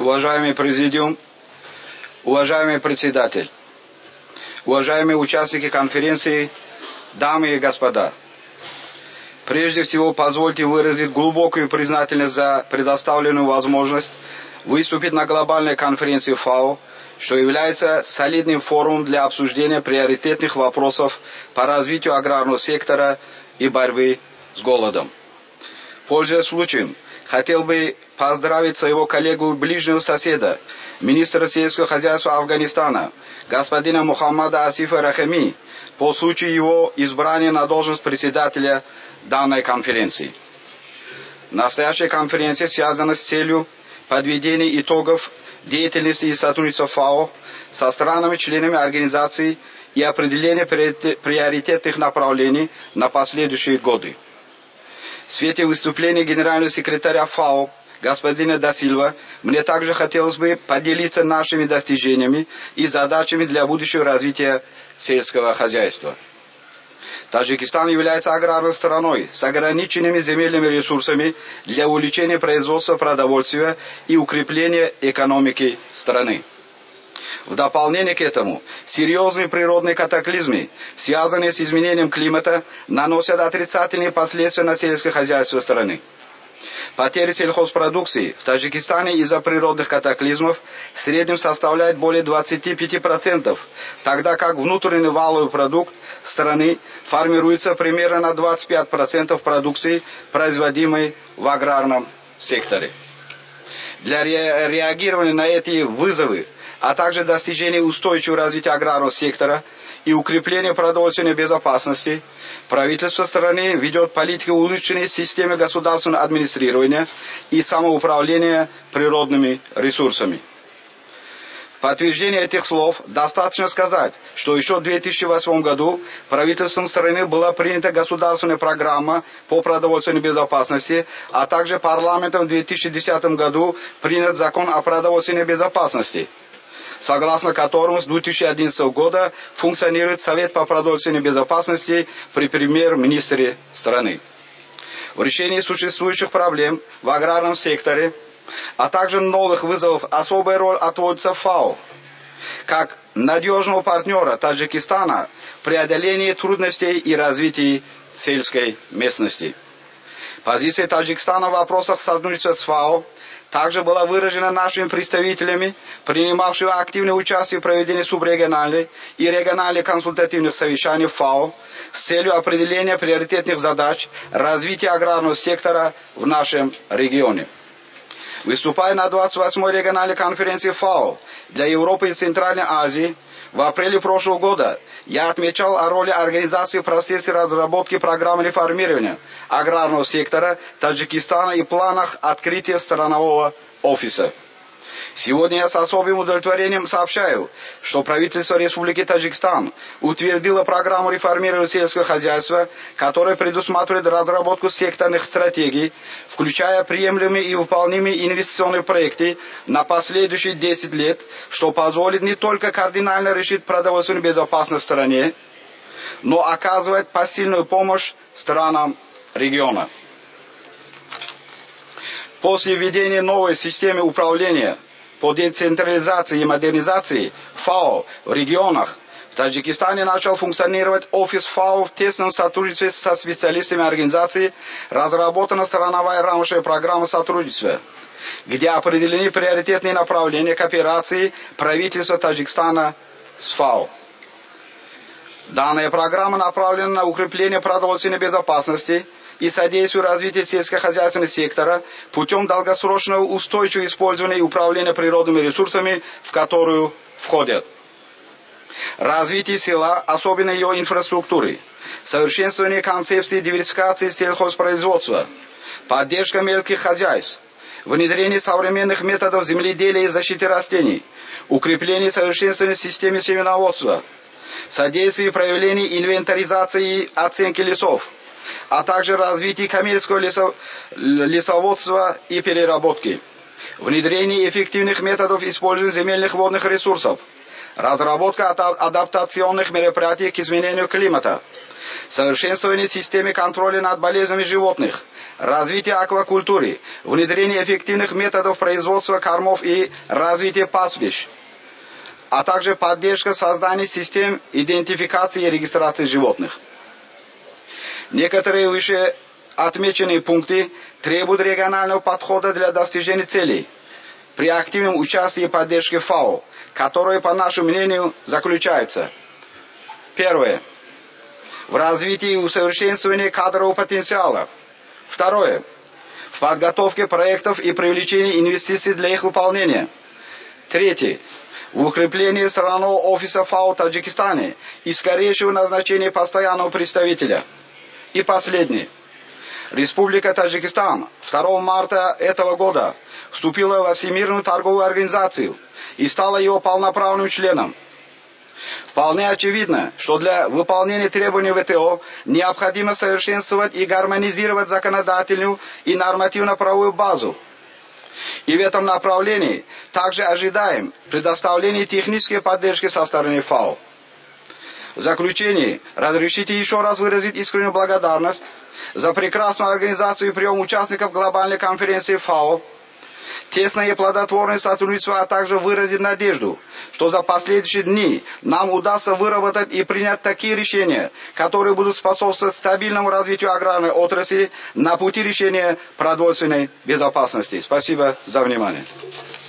Уважаемый президиум, уважаемый председатель, уважаемые участники конференции, дамы и господа. Прежде всего, позвольте выразить глубокую признательность за предоставленную возможность выступить на глобальной конференции ФАО, что является солидным форумом для обсуждения приоритетных вопросов по развитию аграрного сектора и борьбы с голодом. Пользуясь случаем, хотел бы поздравить своего коллегу ближнего соседа, министра сельского хозяйства Афганистана, господина Мухаммада Асифа Рахими, по случаю его избрания на должность председателя данной конференции. Настоящая конференция связана с целью подведения итогов деятельности и сотрудничества ФАО со странами-членами организации и определения приоритетных направлений на последующие годы. В свете выступления генерального секретаря ФАО господина Да Сильва мне также хотелось бы поделиться нашими достижениями и задачами для будущего развития сельского хозяйства. Таджикистан является аграрной страной с ограниченными земельными ресурсами для увеличения производства продовольствия и укрепления экономики страны. В дополнение к этому, серьезные природные катаклизмы, связанные с изменением климата, наносят отрицательные последствия на сельское хозяйство страны. Потери сельхозпродукции в Таджикистане из-за природных катаклизмов в среднем составляют более 25%, тогда как внутренний валовый продукт страны формируется примерно на 25% продукции, производимой в аграрном секторе. Для реагирования на эти вызовы, а также достижения устойчивого развития аграрного сектора и укрепления продовольственной безопасности, правительство страны ведет политику улучшения системы государственного администрирования и самоуправления природными ресурсами. В подтверждение этих слов достаточно сказать, что еще в 2008 году правительством страны была принята государственная программа по продовольственной безопасности, а также парламентом в 2010 году принят закон о продовольственной безопасности, согласно которому с 2011 года функционирует Совет по продовольственной безопасности при премьер-министре страны. В решении существующих проблем в аграрном секторе, а также новых вызовов особая роль отводится ФАО, как надежного партнера Таджикистана в преодолении трудностей и развитии сельской местности. Позиция Таджикистана в вопросах сотрудничества с ФАО также была выражена нашими представителями, принимавшими активное участие в проведении субрегиональных и региональных консультативных совещаний ФАО с целью определения приоритетных задач развития аграрного сектора в нашем регионе. Выступая на 28-й региональной конференции ФАО для Европы и Центральной Азии в апреле прошлого года, я отмечал о роли организации в процессе разработки программы реформирования аграрного сектора Таджикистана и планах открытия странового офиса. Сегодня я с особым удовлетворением сообщаю, что правительство Республики Таджикистан утвердило программу реформирования сельского хозяйства, которая предусматривает разработку секторных стратегий, включая приемлемые и выполнимые инвестиционные проекты на последующие 10 лет, что позволит не только кардинально решить продовольственную безопасность в стране, но оказывать посильную помощь странам региона. После введения новой системы управления по децентрализации и модернизации ФАО в регионах, в Таджикистане начал функционировать офис ФАО в тесном сотрудничестве со специалистами организации, разработана страновая рамочная программа сотрудничества, где определены приоритетные направления кооперации правительства Таджикистана с ФАО. Данная программа направлена на укрепление продовольственной безопасности и содействию развитию сельскохозяйственного сектора путем долгосрочного устойчивого использования и управления природными ресурсами, в которую входят развитие села, особенно ее инфраструктуры, совершенствование концепции диверсификации сельхозпроизводства, поддержка мелких хозяйств, внедрение современных методов земледелия и защиты растений, укрепление и совершенствование системы семеноводства, содействие проявлений инвентаризации и оценки лесов, а также развитие коммерческого лесоводства и переработки, внедрение эффективных методов использования земельных водных ресурсов, разработка адаптационных мероприятий к изменению климата, совершенствование системы контроля над болезнями животных, развитие аквакультуры, внедрение эффективных методов производства кормов и развитие пастбищ, а также поддержка создания систем идентификации и регистрации животных. Некоторые выше отмеченные пункты требуют регионального подхода для достижения целей при активном участии и поддержке ФАО, которое, по нашему мнению, заключается: первое. В развитии и усовершенствовании кадрового потенциала. Второе. В подготовке проектов и привлечении инвестиций для их выполнения. Третье. В укреплении странового офиса ФАО в Таджикистане и скорейшего назначения постоянного представителя. И последнее. Республика Таджикистан 2 марта этого года вступила во Всемирную торговую организацию и стала его полноправным членом. Вполне очевидно, что для выполнения требований ВТО необходимо совершенствовать и гармонизировать законодательную и нормативно-правовую базу. И в этом направлении также ожидаем предоставления технической поддержки со стороны ФАО. В заключение, разрешите еще раз выразить искреннюю благодарность за прекрасную организацию и прием участников глобальной конференции ФАО, тесное и плодотворное сотрудничество, а также выразить надежду, что за последующие дни нам удастся выработать и принять такие решения, которые будут способствовать стабильному развитию аграрной отрасли на пути решения продовольственной безопасности. Спасибо за внимание.